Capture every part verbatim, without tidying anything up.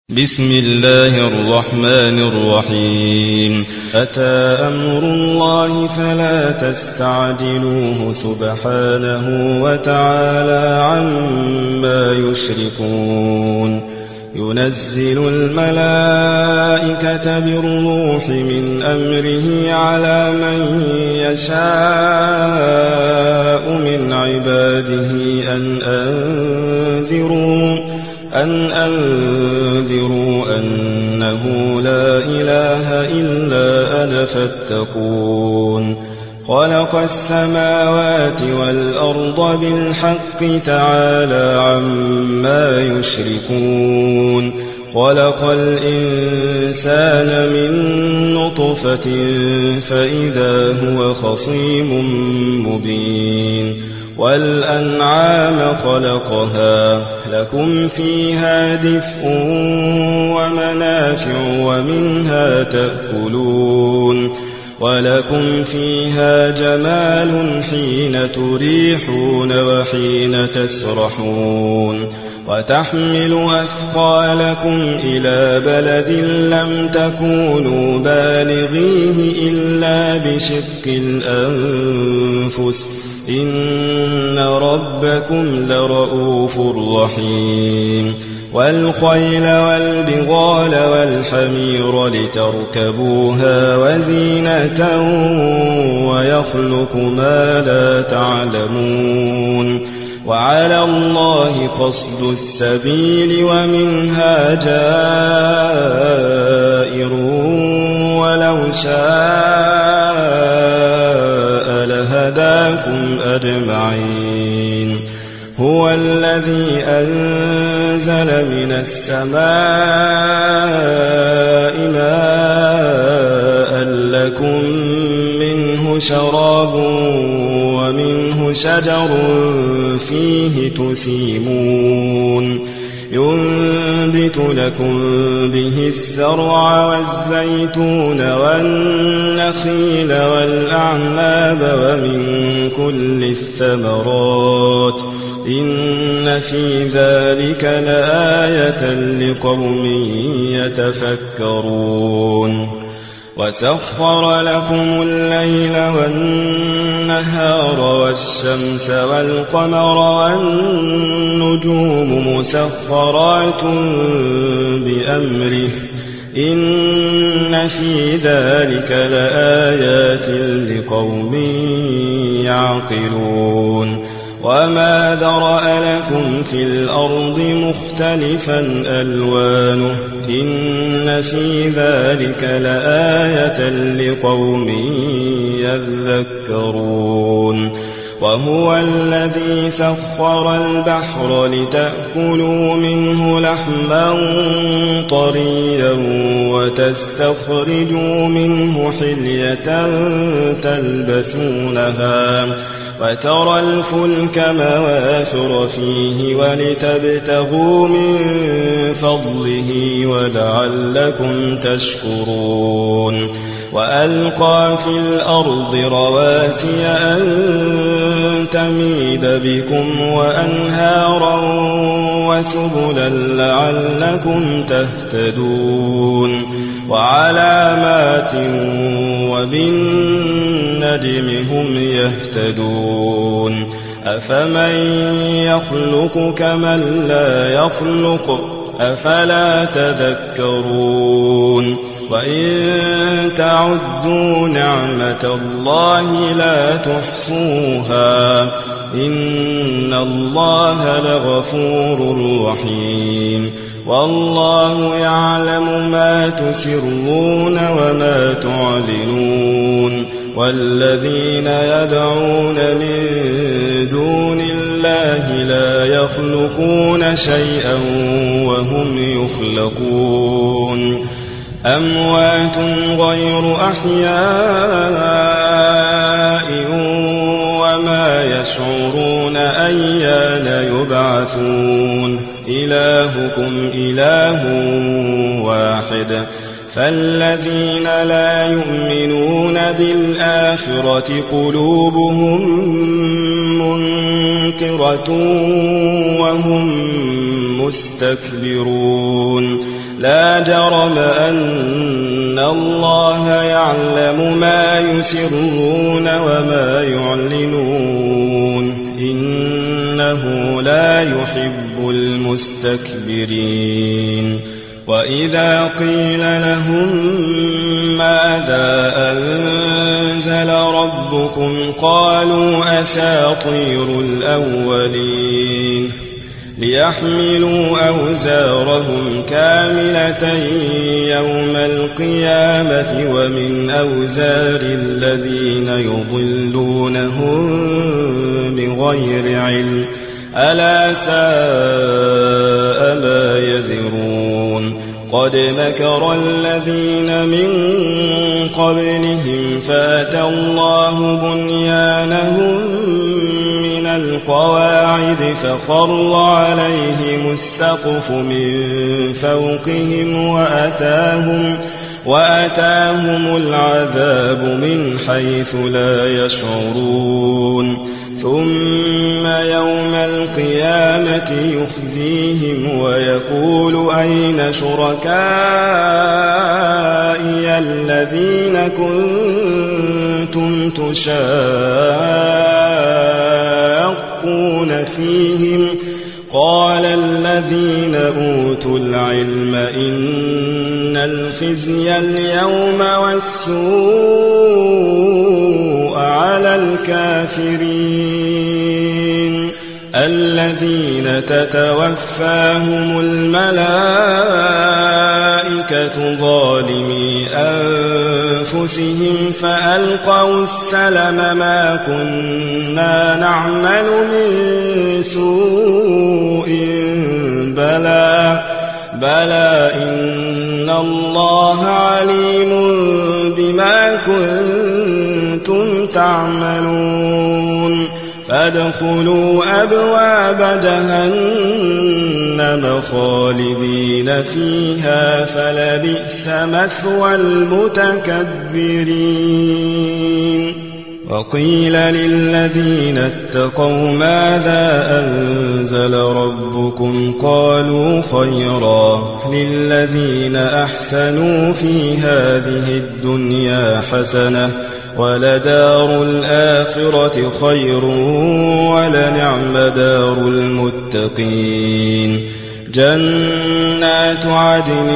بسم الله الرحمن الرحيم أتى أمر الله فلا تستعجلوه سبحانه وتعالى عما يشركون ينزل الملائكة بالروح من أمره على من يشاء من عباده أن أنذروا أن أنذروا أنه لا إله إلا أنا فاتقون خلق السماوات والأرض بالحق تعالى عما يشركون خلق الإنسان من نطفة فإذا هو خصيم مبين والأنعام خلقها لكم فيها دفء ومنافع ومنها تأكلون ولكم فيها جمال حين تريحون وحين تسرحون وتحمل أثقالكم إلى بلد لم تكونوا بالغيه إلا بشق الأنفس إن ربكم لرؤوف رحيم والخيل والبغال والحمير لتركبوها وزينة ويخلق ما لا تعلمون وعلى الله قصد السبيل ومنها جائر ولو شاء لهداكم أجمعين هو الذي أنزل من السماء ماء لكم منه شراب ومنه شجر فيه تسيمون ينبت لكم به الزرع والزيتون والنخيل والأعناب ومن كل الثمرات إن في ذلك لآية لقوم يتفكرون وسخر لكم الليل والنهار والشمس والقمر والنجوم مسخرات بأمره إن في ذلك لآيات لقوم يعقلون وما ذرأ لكم في الأرض مختلفا ألوانه إن في ذلك لآية لقوم يذكرون وهو الذي سخر البحر لتأكلوا منه لحما طريا وتستخرجوا منه حلية تلبسونها وترى الفلك مواخر فيه ولتبتغوا من فضله ولعلكم تشكرون وألقى في الأرض رواسي أن تميد بكم وأنهارا وسبلا لعلكم تهتدون وعلامات وبالنجم هم يهتدون أفمن يخلق كمن لا يخلق أفلا تذكرون وإن تعدوا نعمة الله لا تحصوها إن الله لغفور رحيم والله يعلم ما تسرون وما تعلنون والذين يدعون من دون الله لا يخلقون شيئا وهم يخلقون أموات غير أحياء وما يشعرون أيان يبعثون إلهكم إله واحد فالذين لا يؤمنون بالآخرة قلوبهم منكرة وهم مستكبرون لا جرم أن الله يعلم ما يسرون وما يعلنون إنه لا يحب المستكبرين وإذا قيل لهم ماذا أنزل ربكم قالوا أساطير الأولين ليحملوا أوزارهم كاملة يوم القيامة ومن أوزار الذين يضلونهم بغير علم ألا ساء ما يزرون قد مكر الذين من قبلهم فأتى الله بنيانهم من القواعد فخر عليهم السقف من فوقهم وأتاهم, وأتاهم العذاب من حيث لا يشعرون ثم يوم القيامة يخزيهم ويقول أين شركائي الذين كنتم تشاقون فيهم قال الذين أوتوا العلم إن الخزي اليوم والسوء على الكافرين الذين تتوفاهم الملائكة ظالمي أنفسهم فألقوا السلم ما كنا نعمل من سوء بلى بلى إن الله عليم بما كنتم تعملون فادخلوا أبواب جهنم خالدين فيها فلبئس مثوى المتكبرين وقيل للذين اتقوا ماذا أنزل ربكم قالوا خيرا للذين أحسنوا في هذه الدنيا حسنة ولدار الآخرة خير ولنعم دار المتقين جنات عدن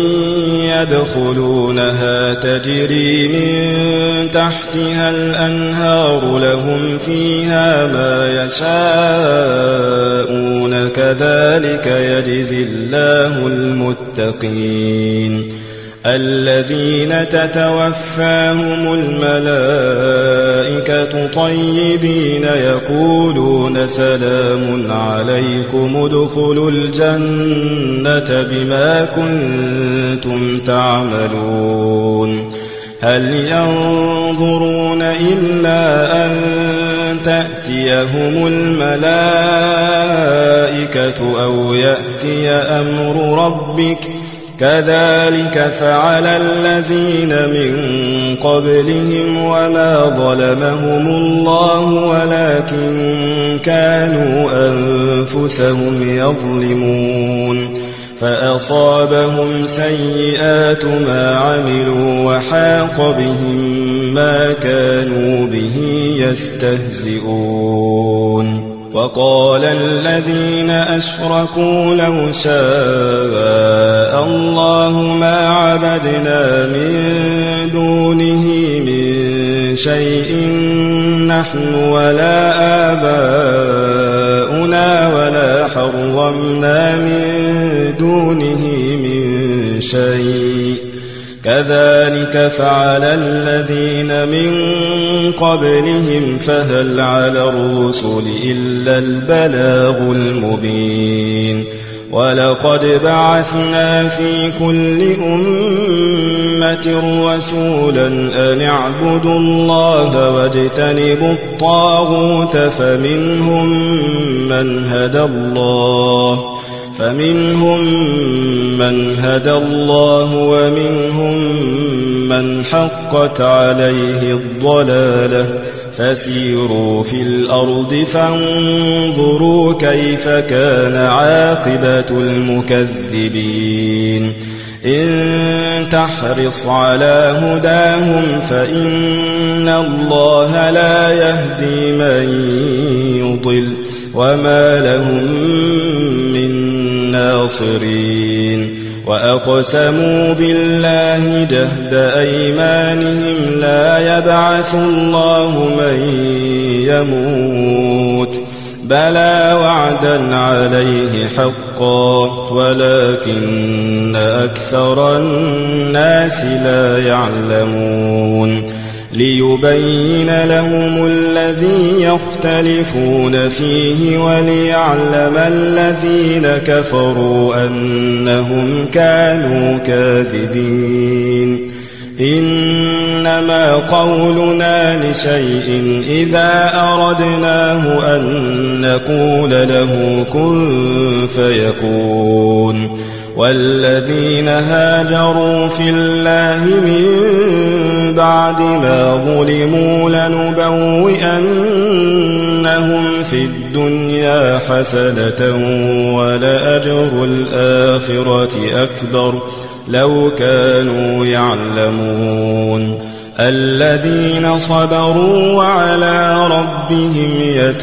يدخلونها تجري من تحتها الأنهار لهم فيها ما يشاءون كذلك يجزي الله المتقين الذين تتوفاهم الملائكة طيبين يقولون سلام عليكم ادخلوا الجنة بما كنتم تعملون هل ينظرون إلا أن تأتيهم الملائكة أو يأتي أمر ربك كذلك فعل الذين من قبلهم وما ظلمهم الله ولكن كانوا أنفسهم يظلمون فأصابهم سيئات ما عملوا وحاق بهم ما كانوا به يستهزئون وقال الذين أشركوا لو شاء الله ما عبدنا من دونه من شيء نحن ولا آباؤنا ولا حرمنا من دونه من شيء كذلك فعل الذين من قبلهم فهل على الرسل إلا البلاغ المبين ولقد بعثنا في كل أمة رسولا أن اعبدوا الله واجتنبوا الطاغوت فمنهم من هدى الله فمنهم من هدى الله ومنهم من حقت عليه الضلالة فسيروا في الأرض فانظروا كيف كان عاقبة المكذبين إن تحرص على هداهم فإن الله لا يهدي من يضل وما لهم من ناصرين وأقسموا بالله جهد أيمانهم لا يبعث الله من يموت بلى وعدا عليه حقا ولكن أكثر الناس لا يعلمون ليبين لهم الذي يختلفون فيه وليعلم الذين كفروا أنهم كانوا كاذبين إنما قولنا لشيء إذا أردناه أن نقول له كن فيكون والذين هاجروا في الله من بعد ما ظلموا لنبوئنهم في الدنيا حسنة ولأجر الآخرة أكبر لو كانوا يعلمون الذين صبروا وعلى ربهم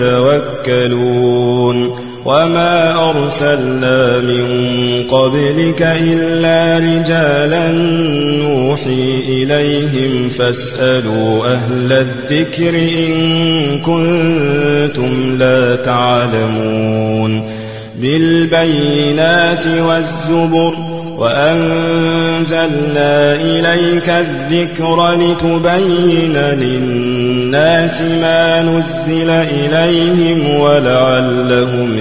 يتوكلون وما أرسلنا من قبلك إلا رجالا نوحي إليهم فاسألوا أهل الذكر إن كنتم لا تعلمون بالبينات والزبر وأنزلنا إليك الذكر لتبين للناس ما نزل إليهم ولعلهم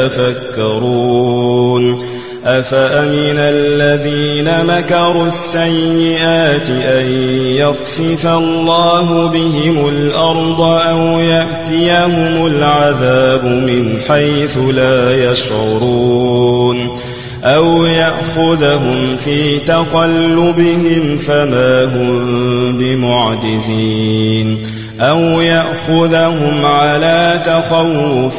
يتفكرون أفأمن الذين مكروا السيئات أن يخسف الله بهم الأرض أو يأتيهم العذاب من حيث لا يشعرون أو يأخذهم في تقلبهم فما هم بمعجزين أو يأخذهم على تخوف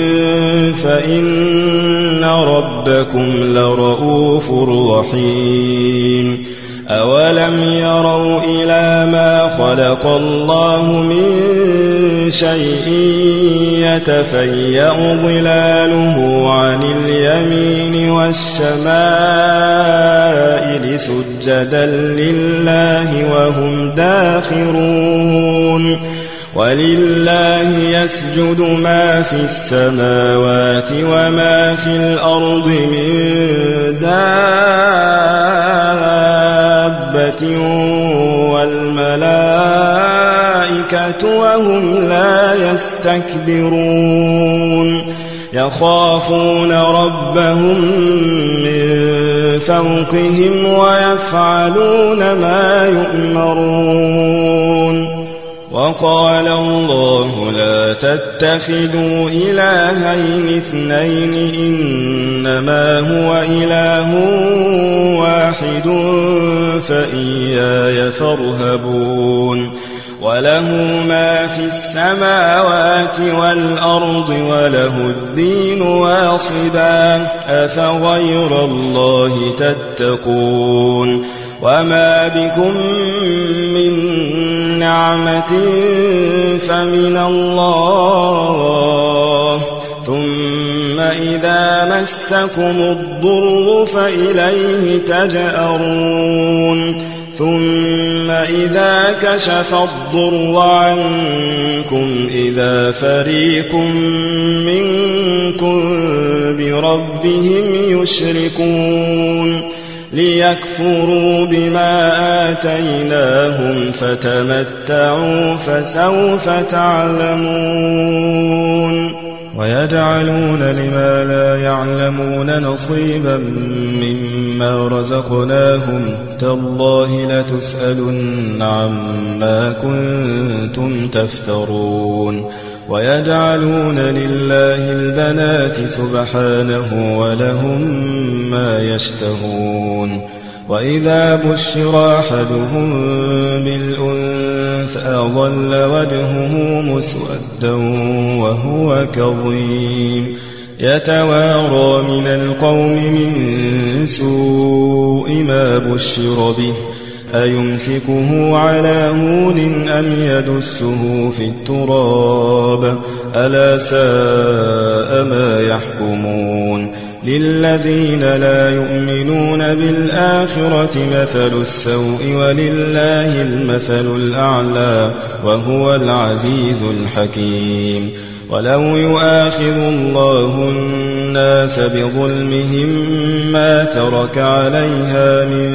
فإن ربكم لرؤوف رحيم أولم يروا إلى ما خلق الله من شيء يتفيأ ظلاله عن اليمين والشمائل سجدا لله وهم داخرون ولله يسجد ما في السماوات وما في الأرض من دابة والملائكة وهم لا يستكبرون يخافون ربهم من فوقهم ويفعلون ما يؤمرون وقال الله لا تتخذوا إلهين اثنين إنما هو إله واحد فإياي فارهبون وله ما في السماوات والأرض وله الدين واصبا أفغير الله تتقون وما بكم من نعمة فمن الله ثم إذا مسكم الضر فإليه تجأرون ثم إذا كشف الضر عنكم إذا فريق منكم بربهم يشركون ليكفروا بما آتيناهم فتمتعوا فسوف تعلمون ويجعلون لما لا يعلمون نصيبا مما رزقناهم تالله لتسألن عما كنتم تفترون ويجعلون لله البنات سبحانه ولهم ما يشتهون وإذا بشر أحدهم بالأنثى ظل وجهه مسودا وهو كظيم يتوارى من القوم من سوء ما بشر به أيمسكه على هون أم يدسه في التراب ألا ساء ما يحكمون للذين لا يؤمنون بالآخرة مثل السوء ولله المثل الأعلى وهو العزيز الحكيم ولو يؤاخذ الله الناس بظلمهم ما ترك عليها من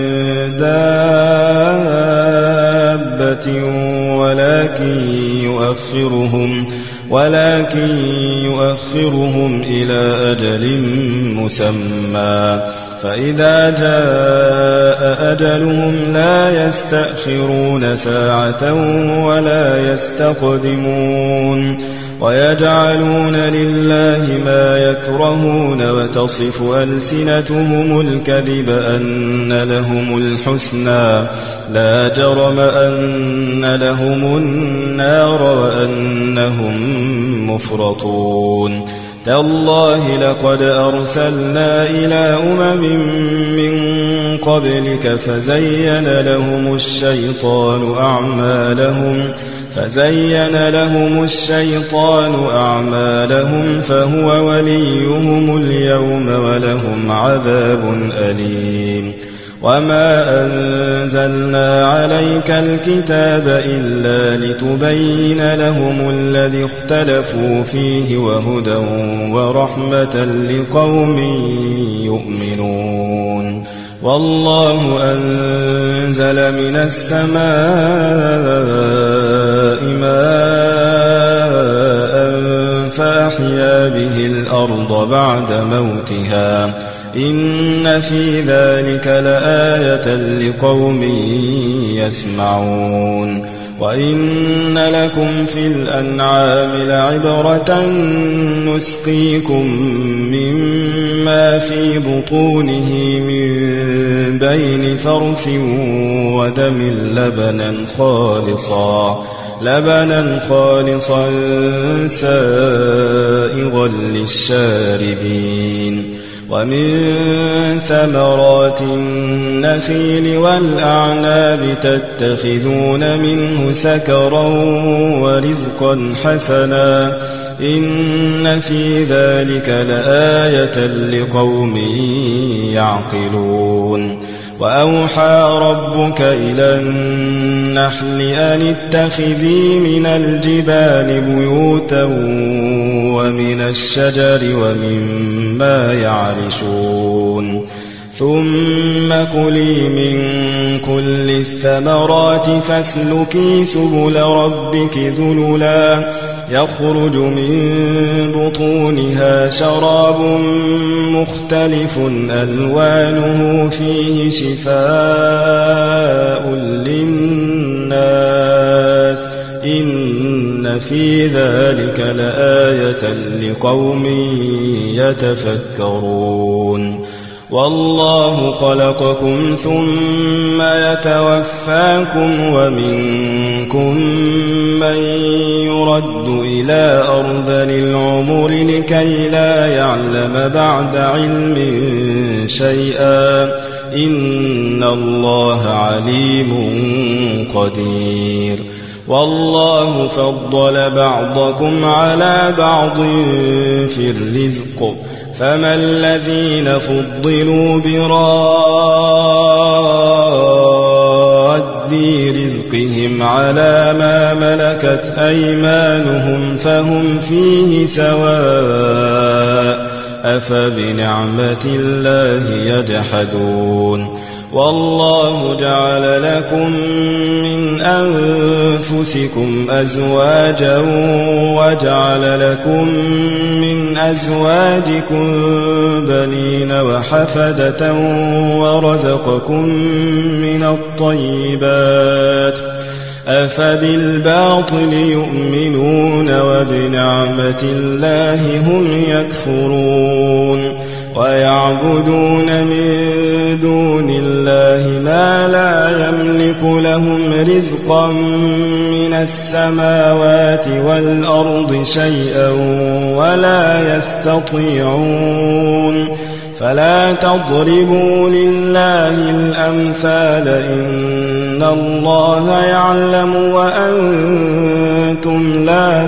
دابة ولكن يؤخرهم ولكن يؤخرهم إلى أجل مسمى فإذا جاء أجلهم لا يستأخرون ساعة ولا يستقدمون ويجعلون لله ما يكرهون وتصف ألسنتهم الكذب أن لهم الحسنى لا جرم أن لهم النار وأنهم مفرطون تالله لقد أرسلنا إلى أمم من قبلك فزين لهم الشيطان أعمالهم فزين لهم الشيطان أعمالهم فهو وليهم اليوم ولهم عذاب أليم وما أنزلنا عليك الكتاب إلا لتبين لهم الذي اختلفوا فيه وهدى ورحمة لقوم يؤمنون والله أنزل من السماء ماء فأحيا به الأرض بعد موتها إن في ذلك لآية لقوم يسمعون وإن لكم في الأنعام لعبرة نسقيكم مما في بطونه من بين فرث ودم لبنا خالصا لبنا خالصا سائغا للشاربين ومن ثمرات النخيل والأعناب تتخذون منه سكرا ورزقا حسنا إن في ذلك لآية لقوم يعقلون وأوحى ربك إلى النحل أن اتخذي من الجبال بيوتا ومن الشجر ومما يعرشون ثم كلي من كل الثمرات فاسلكي سبل ربك ذللا يخرج من بطونها شراب مختلف ألوانه فيه شفاء للناس إن في ذلك لآية لقوم يتفكرون والله خلقكم ثم يتوفاكم ومنكم من يرد إلى أرذل العمر لكي لا يعلم بعد علم شيئا إن الله عليم قدير والله فضل بعضكم على بعض في الرزق فما الذين فضلوا براد رزقهم على ما ملكت أيمانهم فهم فيه سواء أفبنعمة الله يجحدون والله جعل لكم من أنفسكم أزواجا وجعل لكم من أزواجكم بنين وحفدة ورزقكم من الطيبات أفبالباطل يؤمنون وبنعمة الله هم يكفرون ويعبدون من دون الله ما لا يملك لهم رزقا من السماوات والأرض شيئا ولا يستطيعون فلا تضربوا لله الأمثال إن الله يعلم وأنتم لا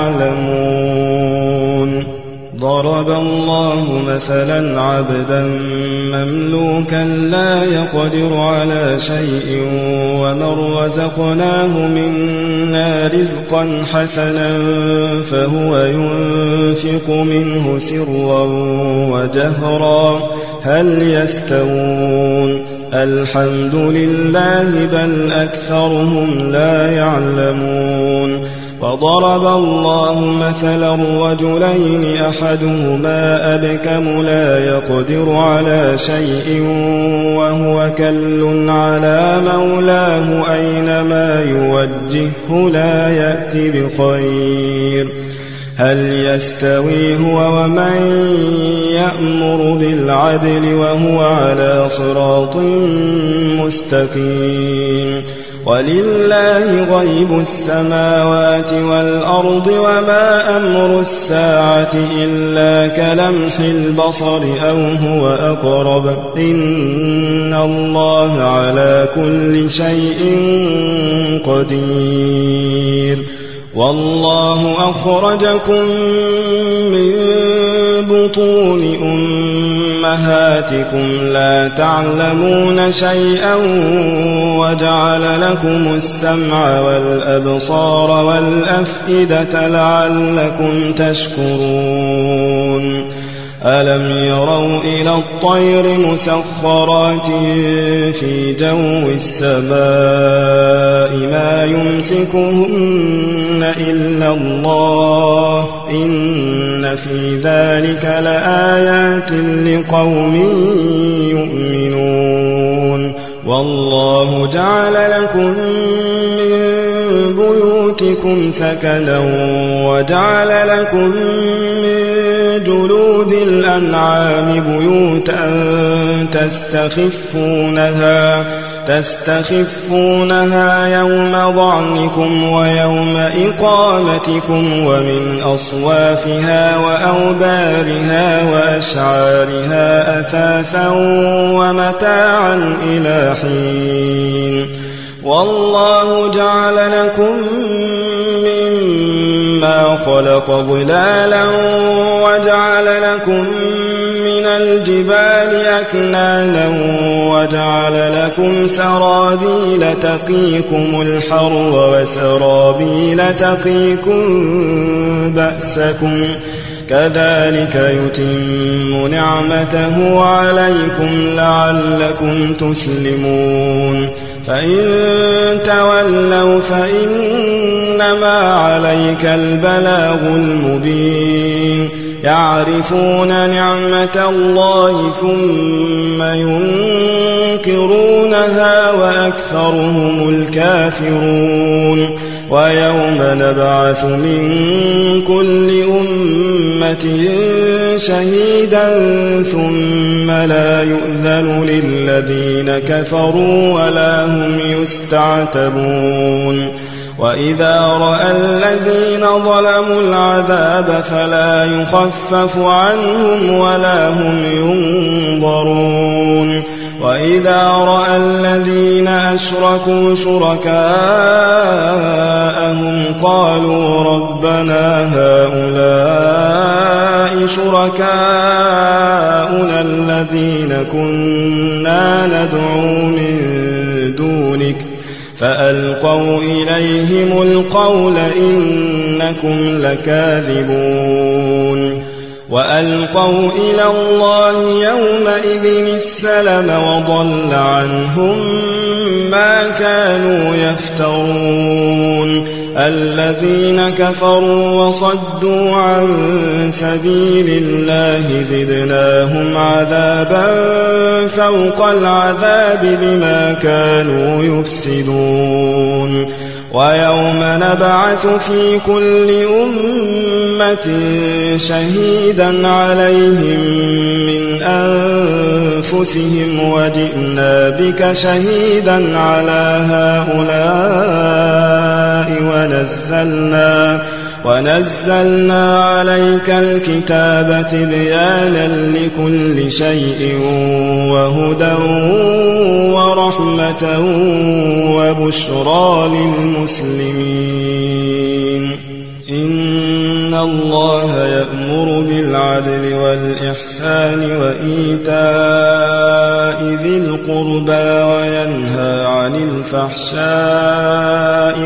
تعلمون ضرب الله مثلا عبدا مملوكا لا يقدر على شيء ومن رزقناه منا رزقا حسنا فهو ينفق منه سرا وجهرا هل يستوون الحمد لله بل أكثرهم لا يعلمون وضرب الله مثلا رجلين أحدهما أبكم لا يقدر على شيء وهو كل على مولاه أينما يوجهه لا يأتي بخير هل يستوي هو ومن يأمر بالعدل وهو على صراط مستقيم ولله غيب السماوات والأرض وما أمر الساعة إلا كلمح البصر أو هو أقرب إن الله على كل شيء قدير والله أخرجكم من بطون أمهاتكم لا تعلمون شيئا وجعل لكم السمع والأبصار والأفئدة لعلكم تشكرون ألم يروا إلى الطير مسخرات في جو السماء ما يمسكهن إلا الله إن في ذلك لآيات لقوم يؤمنون والله جعل لكم من بيوتكم سكنا وجعل لكم من جلود الأنعام بيوتا تستخفونها تستخفونها يوم ضعنكم ويوم إقامتكم ومن أصوافها وأوبارها وأشعارها أثاثا ومتاعا إلى حين والله جعل لكم مما خلق ظلالا وجعل لكم من الجبال أكنانا وجعل لكم سرابيل تقيكم الحر وسرابيل تقيكم بأسكم كذلك يتم نعمته عليكم لعلكم تسلمون فإن تولوا فإنما عليك البلاغ المبين يعرفون نعمة الله ثم ينكرونها وأكثرهم الكافرون ويوم نبعث من كل أمة شهيدا ثم لا يؤذن للذين كفروا ولا هم يستعتبون وإذا رأى الذين ظلموا العذاب فلا يخفف عنهم ولا هم ينظرون وإذا رأى الذين أشركوا شركاءهم قالوا ربنا هؤلاء شركاؤنا الذين كنا ندعو من دونك فألقوا إليهم القول إنكم لكاذبون وألقوا إلى الله يومئذ السلم وضل عنهم ما كانوا يفترون الذين كفروا وصدوا عن سبيل الله زدناهم عذابا فوق العذاب بما كانوا يفسدون ويوم نبعث في كل أمة شهيدا عليهم من أنفسهم وجئنا بك شهيدا على هؤلاء ونزلنا ونزلنا عليك الكتاب تبيانا لكل شيء وهدى ورحمة وبشرى للمسلمين. إن الله يأمر بالعدل والإحسان وإيتاء ذي القربى وينهى عن الفحشاء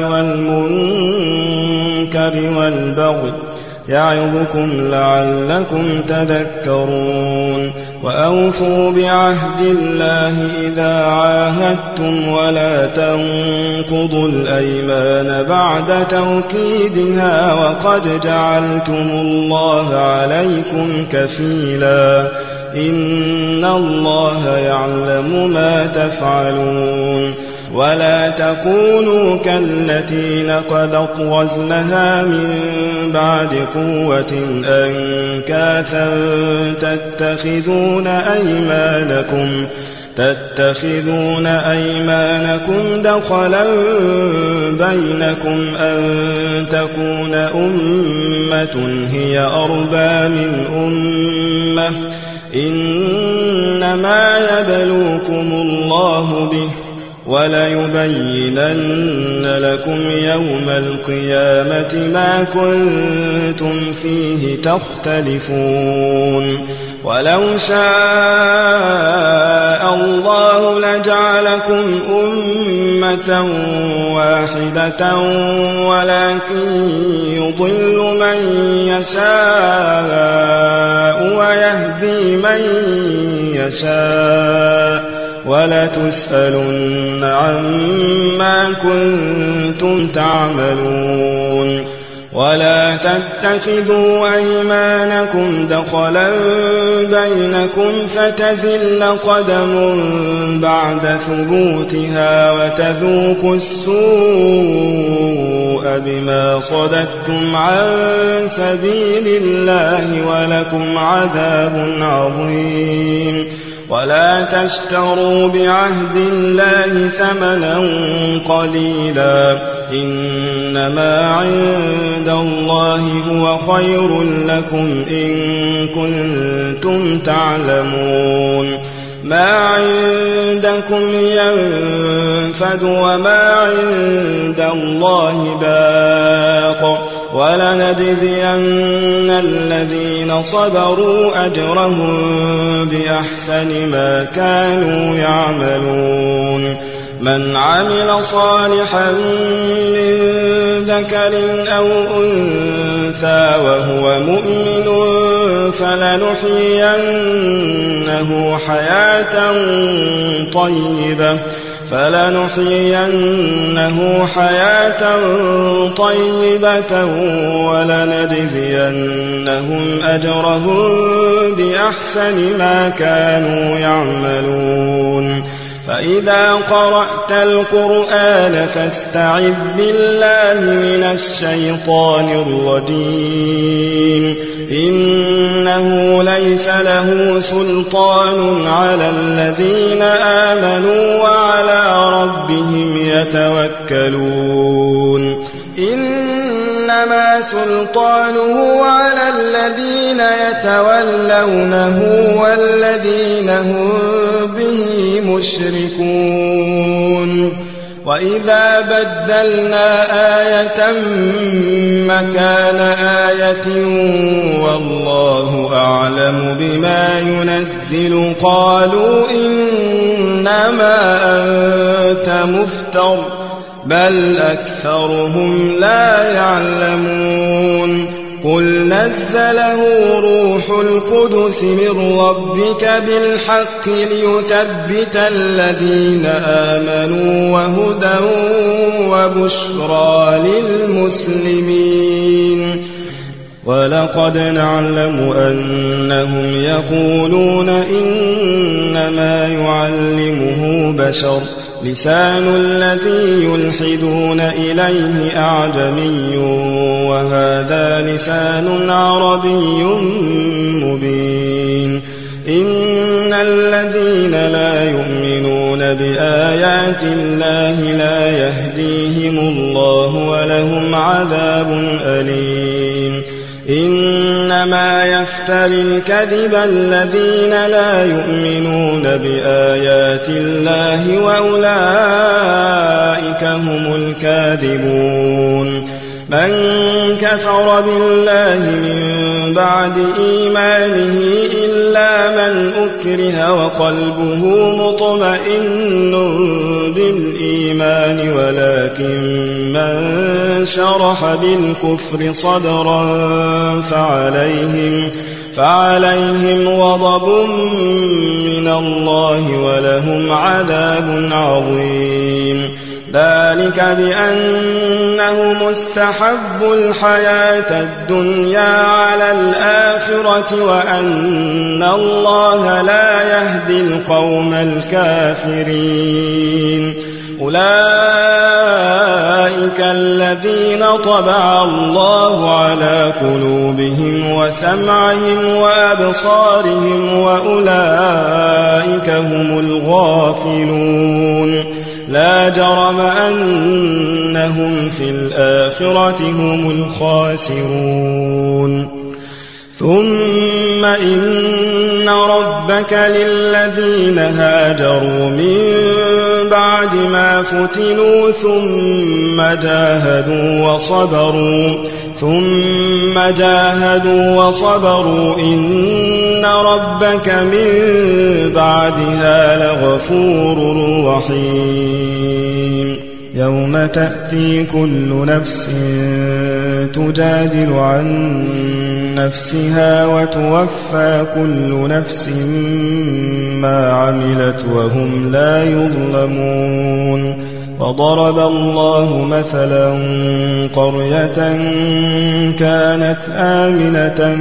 والمنكر والبغي يعظكم لعلكم تذكرون. وأوفوا بعهد الله إذا عاهدتم ولا تنقضوا الأيمان بعد توكيدها وقد جعلتم الله عليكم كفيلا إن الله يعلم ما تفعلون. ولا تكونوا كالتي نقضت غزلها من بعد قوة أنكاثا تتخذون أيمانكم تتخذون أيمانكم دخلا بينكم أن تكون أمة هي أربى من أمة إنما يبلوكم الله به وليبينن لكم يوم القيامة ما كنتم فيه تختلفون. ولو شاء الله لجعلكم أمة واحدة ولكن يضل من يشاء ويهدي من يشاء ولتسألن عما كنتم تعملون. ولا تتخذوا أيمانكم دخلا بينكم فتزل قدم بعد ثبوتها وتذوقوا السوء بما صددتم عن سبيل الله ولكم عذاب عظيم. ولا تشتروا بعهد الله ثمنا قليلا إنما عند الله هو خير لكم إن كنتم تعلمون. ما عندكم ينفد وما عند الله باق ولنجزين الذين صبروا أجرهم بأحسن ما كانوا يعملون. من عمل صالحا من ذكر أو أنثى وهو مؤمن فلنحيينه حياة طيبة فلنحيينه حياة طيبة ولنجزينهم أجرهم بأحسن ما كانوا يعملون. فإذا قرأت القرآن فاستعذ بالله من الشيطان الرجيم إنه ليس له سلطان على الذين آمنوا وعلى ربهم يتوكلون. إنما سلطانه على الذين يتولونه والذين هم به مشركون. وإذا بدلنا آية مكان آية والله أعلم بما ينزل قالوا إنما أنت مفتر بل أكثرهم لا يعلمون. قل نزله روح القدس من ربك بالحق ليثبت الذين آمنوا وهدى وبشرى للمسلمين. ولقد نعلم أنهم يقولون إنما يعلمه بشر لسان الذي يلحدون إليه أعجمي وهذا لسان عربي مبين إن الذين لا يؤمنون بآيات الله لا يهديهم الله ولهم عذاب أليم إنما يفتري الكذب الذين لا يؤمنون بآيات الله وأولئك هم الكاذبون من كفر بالله من بعد إيمانه إلا من أكره وقلبه مطمئن بالإيمان ولكن من شرح بالكفر صدرا فعليهم, فعليهم غضب من الله ولهم عذاب عظيم ذلك بأنهم استحبوا الحياة الدنيا على الآخرة وأن الله لا يهدي القوم الكافرين أولئك الذين طبع الله على قلوبهم وسمعهم وأبصارهم وأولئك هم الغافلون لا جرم أنهم في الآخرة هم الخاسرون ثم إن ربك للذين هاجروا من بعد ما فتنوا ثم جاهدوا وصبروا ثم جاهدوا وصبروا إن ربك من بعدها لغفور رحيم يوم تأتي كل نفس تجادل عن نفسها وتوفى كل نفس ما عملت وهم لا يظلمون وضرب الله مثلا قرية كانت آمنة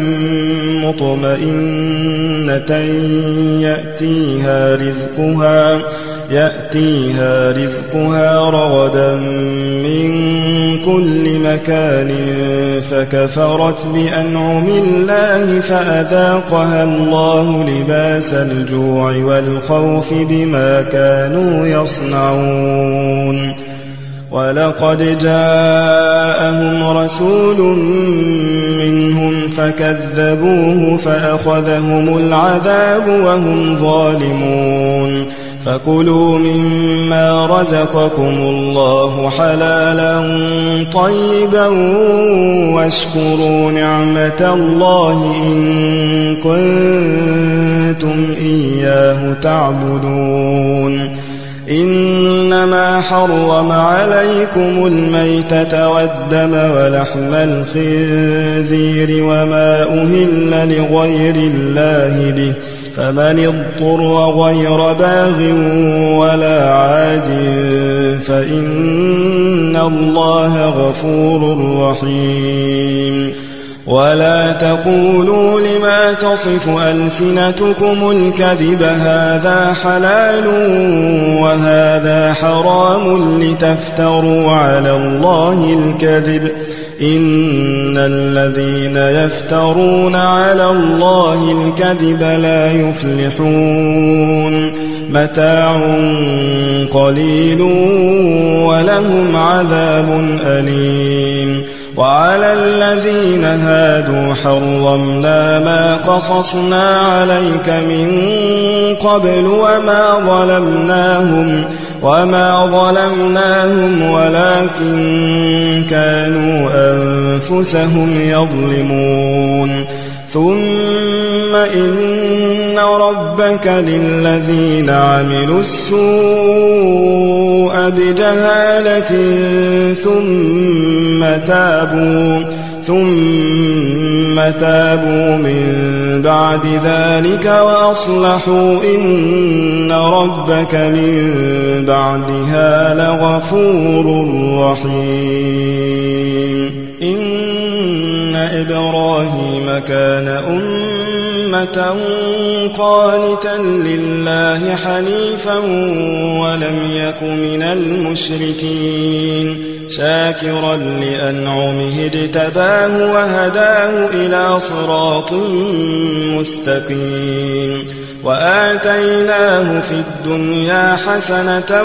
مطمئنة يأتيها رزقها يأتيها رزقها رغدا من كل مكان فكفرت بأنعم الله فأذاقها الله لباس الجوع والخوف بما كانوا يصنعون ولقد جاءهم رسول منهم فكذبوه فأخذهم العذاب وهم ظالمون فكلوا مما رزقكم الله حلالا طيبا واشكروا نعمة الله إن كنتم إياه تعبدون إنما حرم عليكم الميتة والدم ولحم الخنزير وما أهل لغير الله به فمن اضطر غير باغ ولا عاد فإن الله غفور رحيم ولا تقولوا لما تصف ألسنتكم الكذب هذا حلال وهذا حرام لتفتروا على الله الكذب إن الذين يفترون على الله الكذب لا يفلحون متاع قليل ولهم عذاب أليم وعلى الذين هادوا حرمنا ما قصصنا عليك من قبل وما ظلمناهم وما ظلمناهم ولكن كانوا أنفسهم يظلمون ثم إن ربك للذين عملوا السوء بجهالة ثم تابوا ثم تابوا من بعد ذلك وأصلحوا إن ربك من بعدها لغفور رحيم إن إبراهيم كان أمة قانتا لله حنيفا ولم يك من المشركين شاكرا لأنعمه اجتباه وهداه إلى صراط مستقيم وآتيناه في الدنيا حسنة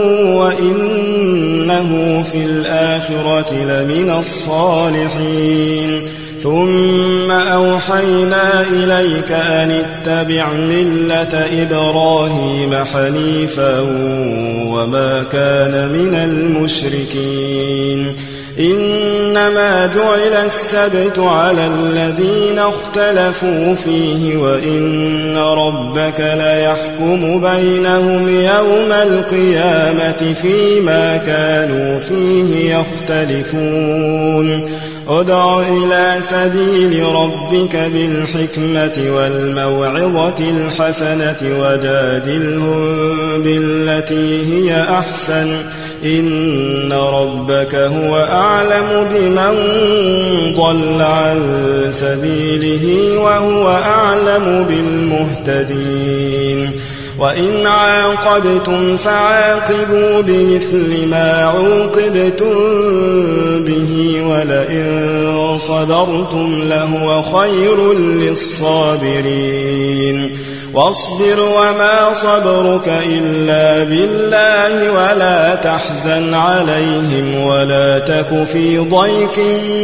وإنه في الآخرة لمن الصالحين ثم أوحينا إليك أن اتبع ملة إبراهيم حنيفا وما كان من المشركين إنما جعل السبت على الذين اختلفوا فيه وإن ربك ليحكم بينهم يوم القيامة فيما كانوا فيه يختلفون ادع إلى سبيل ربك بالحكمة والموعظة الحسنة وجادلهم بالتي هي أحسن إن ربك هو أعلم بمن ضل عن سبيله وهو أعلم بالمهتدين وإن عاقبتم فعاقبوا بمثل ما عوقبتم به ولئن صبرتم لهو خير للصابرين واصبر وما صبرك إلا بالله ولا تحزن عليهم ولا تك في ضيق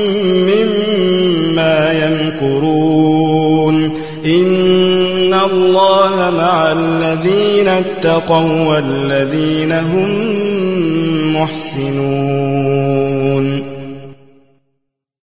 مما يمكرون إن الله مع الذين اتقوا والذين هم محسنون.